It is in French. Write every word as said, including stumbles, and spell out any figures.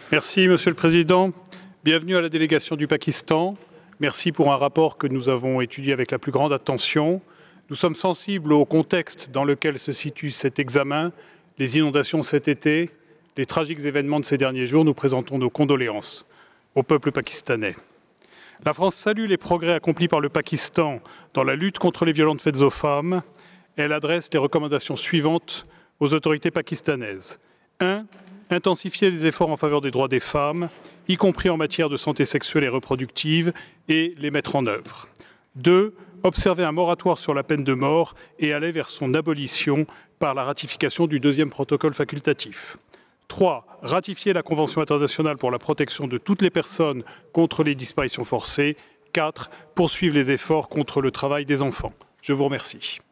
Merci, Monsieur le Président. Bienvenue à la délégation du Pakistan. Merci pour un rapport que nous avons étudié avec la plus grande attention. Nous sommes sensibles au contexte dans lequel se situe cet examen, les inondations cet été, les tragiques événements de ces derniers jours. Nous présentons nos condoléances au peuple pakistanais. La France salue les progrès accomplis par le Pakistan dans la lutte contre les violences faites aux femmes. Elle adresse les recommandations suivantes aux autorités pakistanaises. un Intensifier les efforts en faveur des droits des femmes, y compris en matière de santé sexuelle et reproductive, et les mettre en œuvre. deux Observer un moratoire sur la peine de mort et aller vers son abolition par la ratification du deuxième protocole facultatif. trois Ratifier la Convention internationale pour la protection de toutes les personnes contre les disparitions forcées. quatre Poursuivre les efforts contre le travail des enfants. Je vous remercie.